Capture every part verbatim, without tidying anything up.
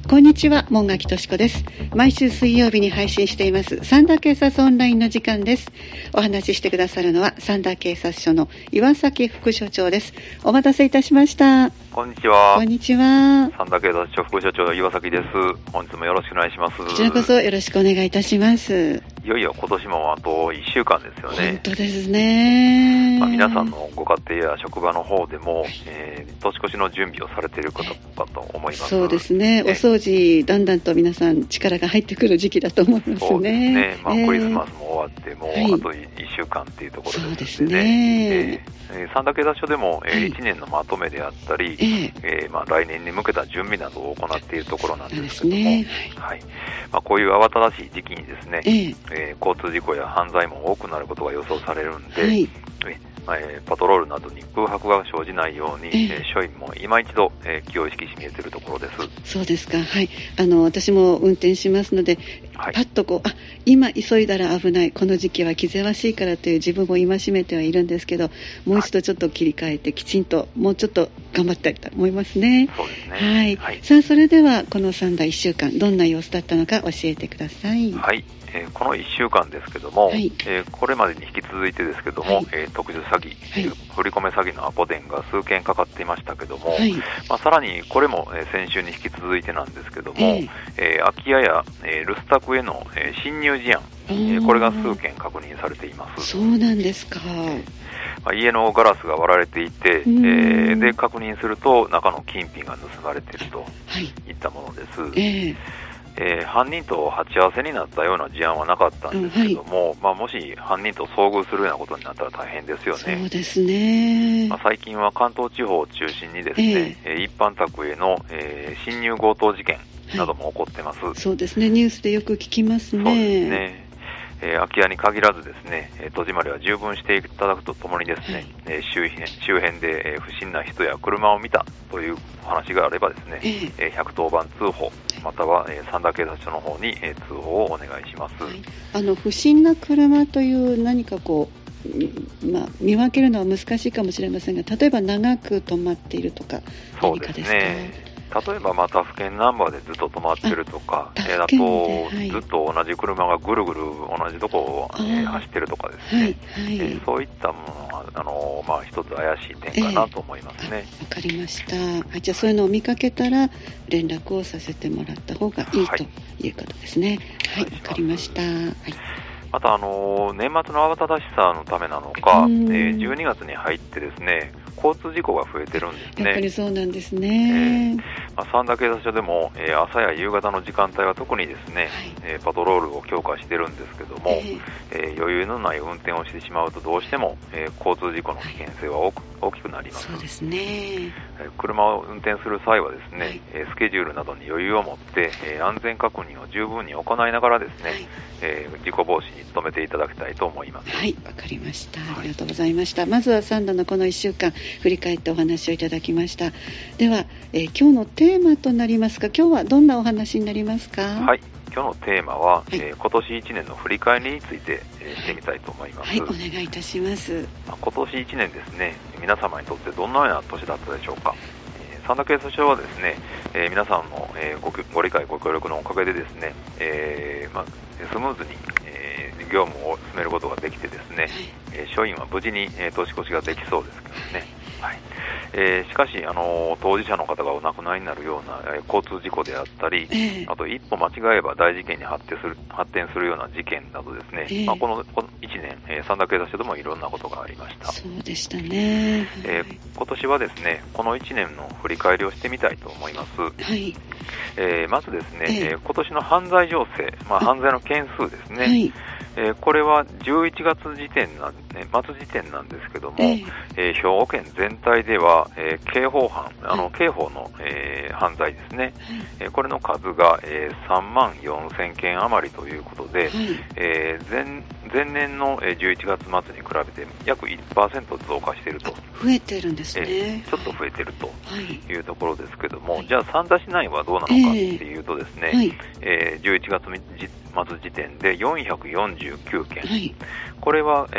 こんにちは、門垣とし子です。毎週水曜日に配信していますサンダー警察オンラインの時間です。お話ししてくださるのはサンダー警察署の岩崎副署長です。お待たせいたしました。 こんにちは。 こんにちは。 サンダー警察署副署長の岩崎です。本日もよろしくお願いします。 こちらこそよろしくお願いいたします。 いよいよ今年もあといっしゅうかんですよね。 本当ですね。 まあ、皆さんのご家庭や職場の方でも、えー、年越しの準備をされていることかと思います。 そうですね。お掃除だんだんと皆さん力が入ってくる時期だと思いますね。 そうですね。まあ、えー、クリスマスも終わってもう、はい、あといっしゅうかんっていうところですね。そうですね。えー、サンダー警察署でも、えーはい、いちねんのまとめであったり、えーえーまあ、来年に向けた準備などを行っているところなんですけども、ね、はいはいまあ、こういう慌ただしい時期にですね、えーえー、交通事故や犯罪も多くなることが予想されるんで、はいえー、パトロールなどに空白が生じないように、えー、署員も今一度、えー、気を意識し見えているところです。 そうですか。はい。あの私も運転しますので、はい、パッとこうあ今急いだら危ない、この時期は気ぜわしいからという自分も戒めてはいるんですけど、もう一度ちょっと切り替えてきちんともうちょっと頑張っていきたいと思いますね。 そうですね。 はい。はい、さあそれではこのさんだいいっしゅうかんどんな様子だったのか教えてください。 はい。えー、このいっしゅうかんですけども、はいえー、これまでに引き続いてですけども、はいえー、特殊詐欺、はい、振り込め詐欺のアポ電が数件かかっていましたけども、はいまあ、さらにこれも、えー、先週に引き続いてなんですけども、えーえー、空き家や、えー、留守宅への、えー、侵入事案、えー、これが数件確認されています。 そうなんですか。 まあ、家のガラスが割られていて、えー、で確認すると中の金品が盗まれているといったものです。はいえーえー、犯人と鉢合わせになったような事案はなかったんですけども、はいまあ、もし犯人と遭遇するようなことになったら大変ですよね。 そうですね、 まあ、最近は関東地方を中心にですね、えー、一般宅への、えー、侵入強盗事件なども起こってます、はい、 そうですね、ニュースでよく聞きますね。 そうですね。えー、空き家に限らずですね、えー、戸締まりは十分していただくとともにですね、はいえー、周辺、周辺で、えー、不審な人や車を見たというお話があればですね、えーえー、ひゃくとおばん通報または、えー、サンダー警察署の方に、えー、通報をお願いします。はい、 あの不審な車という何かこう、まあ、見分けるのは難しいかもしれませんが、例えば長く止まっているとか何かですか？そうですね。 例えばまた府県ナンバーでずっと止まってるとか、あ, えー、あと、はい、ずっと同じ車がぐるぐる同じとこを、えー、走ってるとかですね、はいはいえー、そういったものはあの、まあ、一つ怪しい点かなと思いますね。わ、 えー、かりました。はい、じゃあそういうのを見かけたら連絡をさせてもらった方がいい、はい、ということですね。はい、わかりました。はいまた、あの年末の慌ただしさのためなのか、えー、じゅうにがつに入ってですね、交通事故が増えてるんですね。 やっぱりそうなんですね。 えーまあ、サンダー警察署でも、えー、朝や夕方の時間帯は特にですね、はいえー、パトロールを強化してるんですけども、えーえー、余裕のない運転をしてしまうとどうしても、えー、交通事故の危険性は大き、大きくなります。 そうですね。 えー、車を運転する際はですね、はいえー、スケジュールなどに余裕を持って、えー、安全確認を十分に行いながらですね、はいえー、事故防止に努めていただきたいと思います。 はい、わかりました。ありがとうございました。はい、まずはサンダのこのいっしゅうかん振り返ってお話をいただきました。では、えー、今日のテーマとなりますが、今日はどんなお話になりますか？ はい、今日のテーマは、はいえー、今年いちねんの振り返りについて、えー、してみたいと思います。 はい、お願いいたします。 まあ、今年いちねんですね、皆様にとってどのような年だったでしょうか。サンダー警察署はですね、えー、皆さんの、えー、ご, ご理解ご協力のおかげでですね、えーまあ、スムーズに、えー、業務を進めることができてですね、はいえー、署員は無事に、えー、年越しができそうですけどね。はいえー、しかし、あのー、当事者の方がお亡くなりになるような、えー、交通事故であったり、えー、あと一歩間違えば大事件に発展する、発展するような事件などですね、えーまあ、この、このいちねん、えー、サンダー警察署でもいろんなことがありました。 そうでしたね、はいえー、今年はですね、このいちねんの振り返りをしてみたいと思います。はいえー、まずですね、えー、今年の犯罪情勢、まあ、犯罪の件数ですね、はいえー、これはじゅういちがつ時点なん、ね、末時点なんですけども、えーえー、兵庫県全体では、えー、刑法犯、あの刑法の、えー、犯罪ですね、はいえー、これの数が、えー、さんまんよんせんけん余りということで、はいえー、前, 前年のじゅういちがつ末に比べて約 いちパーセント 増加していると。 増えてるんですね、 えー、ちょっと増えてるというところですけども、はい、じゃあ三田市内はどうなのかっていうとですね、えーはいえー、じゅういちがつ末時点でよんひゃくよんじゅうきゅうけん、はい、これは、えー、去年に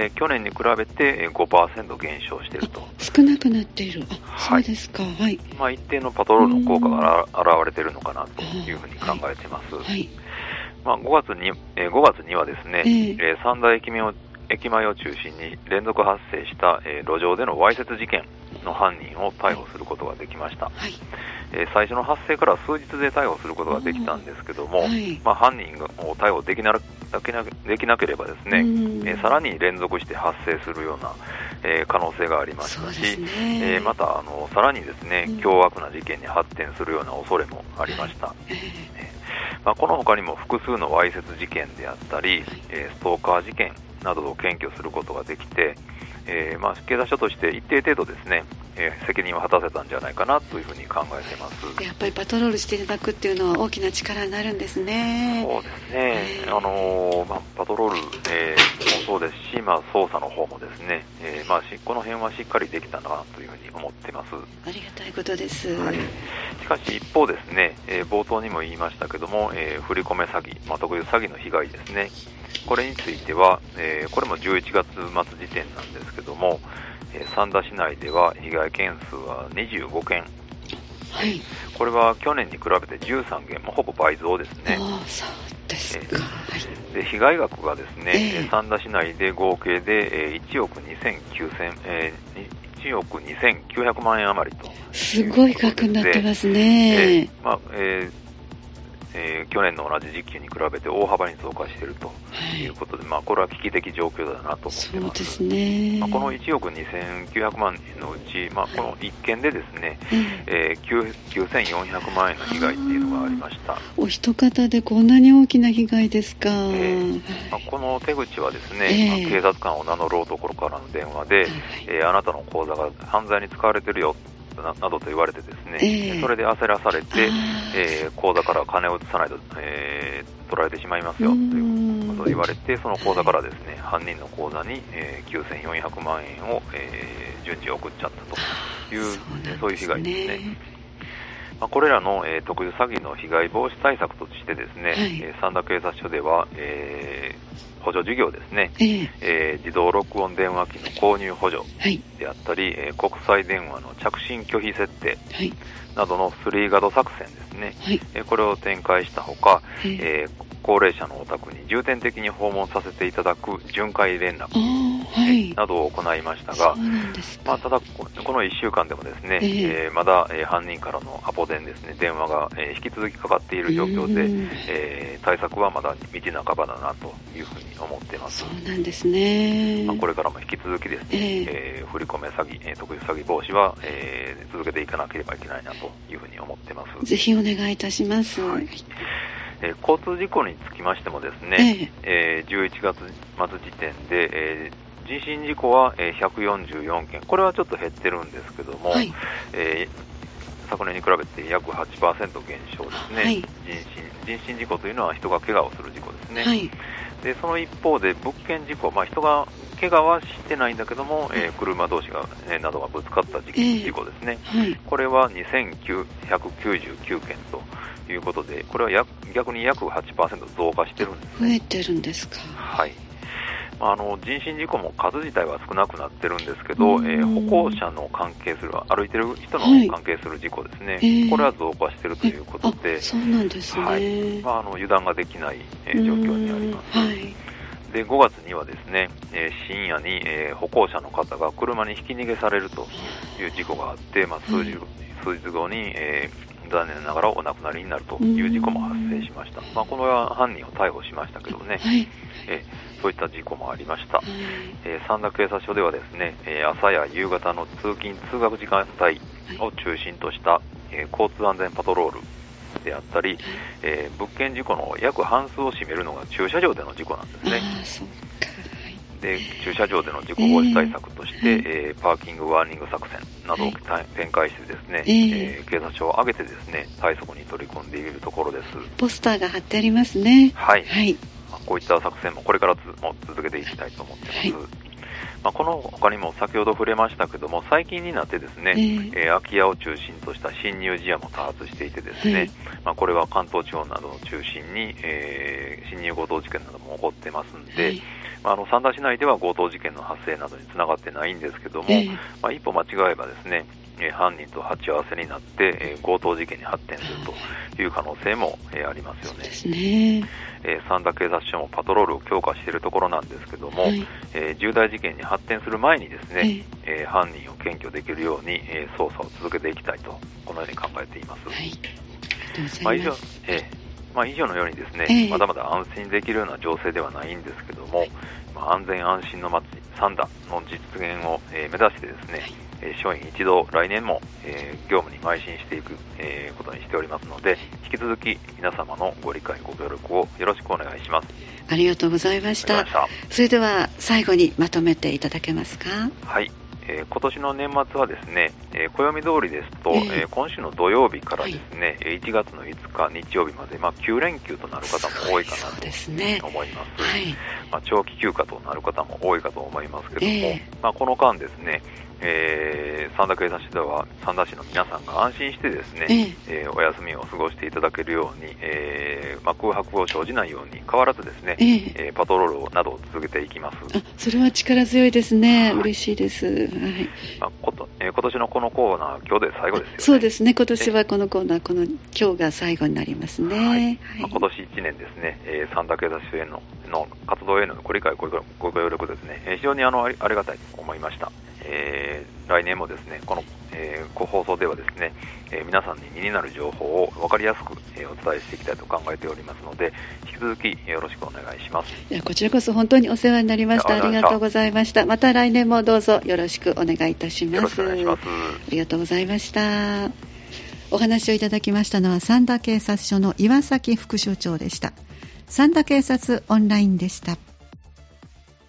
に比べて ごパーセント 減少していると。 少なくなっている。あ、 はい、 そうですか。はい。 まあ、一定のパトロールの効果が現れているのかなというふうに考えています。はいはい、まあ、ごがつに、えー、ごがつにはですね、えーえー、三大駅名を駅前を中心に連続発生した、えー、路上でのわいせつ事件の犯人を逮捕することができました。はい、えー、最初の発生から数日で逮捕することができたんですけども、はい、まあ、犯人を逮捕できなできなければですね、えー、さらに連続して発生するような、えー、可能性がありましたし、ねえー、またあのさらにですね、凶悪な事件に発展するような恐れもありました。はい、えーまあ、この他にも複数のわいせつ事件であったり、えー、ストーカー事件などを検挙することができて、えーまあ、警察署として一定程度ですね、えー、責任を果たせたんじゃないかなというふうに考えています。 やっぱりパトロールしていただくっていうのは大きな力になるんですね。 そうですね、あのーまあ、パトロール、えー、もそうですし、まあ、捜査の方もですね、えーまあ、この辺はしっかりできたなというふうに思っています。 ありがたいことです。 はい、しかし一方ですね、えー、冒頭にも言いましたけども、えー、振り込め詐欺、まあ、特有詐欺の被害ですね、これについては、えー、これもじゅういちがつ末時点なんですけども、えー、三田市内では被害件数はにじゅうごけん、はい、これは去年に比べてじゅうさんけん、もほぼ倍増ですね。 あ、そうですか。 えー、で被害額がですね、えー、三田市内で合計で、えー、いちおくにせんきゅうひゃくまんえん余りと。 すごい額になってますね。 えーまあえーえー、去年の同じ時期に比べて大幅に増加しているということで、はい、まあ、これは危機的状況だなと思っています。 そうですね。 まあ、このいちおくにせんきゅうひゃくまんえんのうち、まあ、このいっけんでですね、はい、えー、きゅうせんよんひゃくまんえんの被害っていうのがありました。 お一方でこんなに大きな被害ですか。えーまあ、この手口はですね、えーまあ、警察官を名乗ろうところからの電話で、はい、えー、あなたの口座が犯罪に使われてるよな, などと言われてですね、えー、それで焦らされて、えー、口座から金を移さないと、えー、取られてしまいますよということを言われて、その口座からですね、犯人の口座に、えー、きゅうせんよんひゃくまんえんを、えー、順次送っちゃったという、そう、ね、そういう被害ですね。まあ、これらの、えー、特殊詐欺の被害防止対策としてですね、はい、えー、三田警察署では、えー、補助事業ですね、えーえー、自動録音電話機の購入補助であったり、はい、えー、国際電話の着信拒否設定などのスリーガード作戦ですね、はい、えー、これを展開したほか、えー、高齢者のお宅に重点的に訪問させていただく巡回連絡、はい、などを行いましたが、まあ、ただこのいっしゅうかんでもですね、えーえー、まだ、えー、犯人からのアポ電ですね、電話が、えー、引き続きかかっている状況で、えー、対策はまだ道半ばだなというふうに思っています。 そうなんですね。 まあ、これからも引き続きですね、えーえー、振り込め詐欺、えー、特殊詐欺防止は、えー、続けていかなければいけないなというふうに思っています。 ぜひお願いいたします。はい、 えー、交通事故につきましてもですね、えーえー、じゅういちがつ末時点で、えー人身事故はひゃくよんじゅうよんけん、これはちょっと減ってるんですけども、はい、えー、昨年に比べて約 はちパーセント 減少ですね、はい、人身、人身事故というのは人が怪我をする事故ですね、はい、でその一方で物件事故、まあ、人が怪我はしてないんだけども、えー、車同士が、えー、などがぶつかった事故ですね、えーはい、これはにせんきゅうひゃくきゅうじゅうきゅうけんということで、これは逆に約 はちパーセント 増加してるんですね。 増えてるんですか。 はい、あの人身事故も数自体は少なくなってるんですけど、えー、歩行者の関係する歩いてる人の関係する事故ですね、はい、えー、これは増加しているということで、 そうなんですね、はい、 まあ、あの油断ができない、えー、状況にあります。はい、でごがつにはですね、えー、深夜に、えー、歩行者の方が車にひき逃げされるという事故があって、まあ、数日、数日後に、えー残念ながらお亡くなりになるという事故も発生しました。まあ、この犯人を逮捕しましたけどね、はい、えそういった事故もありました。はい、えー、三田警察署ではですね、えー、朝や夕方の通勤通学時間帯を中心とした、えー、交通安全パトロールであったり、はい、えー、物件事故の約半数を占めるのが駐車場での事故なんですね。 あ、そうか。 で駐車場での事故防止対策として、えーえー、パーキングワーニング作戦などを展開してですね、えーえー、警察署を挙げてですね対策に取り組んでいるところです。 ポスターが貼ってありますね。 はい、はい、こういった作戦もこれからつも続けていきたいと思っています。はい、 まあ、この他にも先ほど触れましたけども、最近になってですね、えーえー、空き家を中心とした侵入事案も多発していてですね、はい、まあ、これは関東地方などを中心に、えー、侵入強盗事件なども起こってますんで、はい、まあ、あの三田市内では強盗事件の発生などにつながってないんですけども、えーまあ、一歩間違えばですね、えー、犯人と鉢合わせになって、えー、強盗事件に発展するという可能性も、えー、ありますよね。 そうですね。 えー、三田警察署もパトロールを強化しているところなんですけども、はい、えー、重大事件に発展する前にですね、えー、犯人を検挙できるように、えー、捜査を続けていきたいとこのように考えています。はい、まあ、以上、えーまあ、以上のようにですね、えー、まだまだ安心できるような情勢ではないんですけども、はい、まあ、安全安心の街三田の実現を、えー、目指してですね、はい、えー、署員一同来年も、えー、業務に邁進していく、えー、ことにしておりますので、引き続き皆様のご理解ご協力をよろしくお願いします。 ありがとうございました。それでは最後にまとめていただけますか。 はい、えー、今年の年末はですね、えー、暦通りですと、えーえー、今週の土曜日からですね、はい、いちがつのいつか日曜日まで、まあ、きゅうれんきゅうとなる方も多いかなと思います。 ね、 はい、まあ、長期休暇となる方も多いかと思いますけども、えーまあ、この間ですね、えー、三田警察署では三田市の皆さんが安心してですね、えーえー、お休みを過ごしていただけるように、えーまあ、空白を生じないように変わらずですね、えーえー、パトロールなどを続けていきます。 あ、それは力強いですね。はい、嬉しいです。はい、 まあ、こと、えー、今年のこのコーナー今日で最後ですよね。 そうですね。今年はこのコーナーこの今日が最後になりますね。はいはい、 まあ、今年いちねんですね、えー、三田警察署へのの活動へのご理解ご協力ですね、えー、非常にあのありありがたいと思いました。えー、来年もですねこの、えー、ご放送ではですね、えー、皆さんに身になる情報を分かりやすく、えー、お伝えしていきたいと考えておりますので、引き続きよろしくお願いします。 いや、こちらこそ本当にお世話になりました。ありがとうございました。また来年もどうぞよろしくお願いいたします。 よろしくお願いします。 ありがとうございました。お話をいただきましたのは三田警察署の岩崎副署長でした。三田警察オンラインでした。